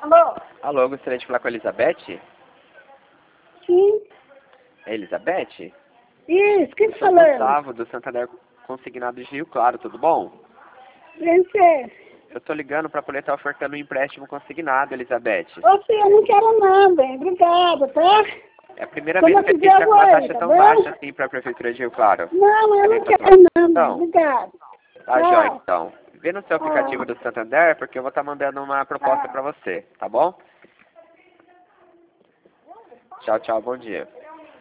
Alô? Alô, eu gostaria de falar com a Elizabeth? Sim. É Elizabeth? Isso, quem Eu sou falando? Gustavo, do Santander Consignado de Rio Claro, tudo bom? Gente, Eu tô ligando para poder estar ofertando um empréstimo consignado, Elizabeth. ô filho, eu não quero nada, hein? Obrigada, tá? É a primeira Quando vez eu que a gente quiser, está eu com vou uma aí, taxa tá tão bom? baixa assim para a Prefeitura de Rio Claro. Não, eu Querem não fazer uma quero nada, então? obrigada. Tá jóia, Tchau. então. Vê no seu aplicativo do Santander, porque eu vou estar mandando uma proposta para você, tá bom? Tchau, tchau, bom dia.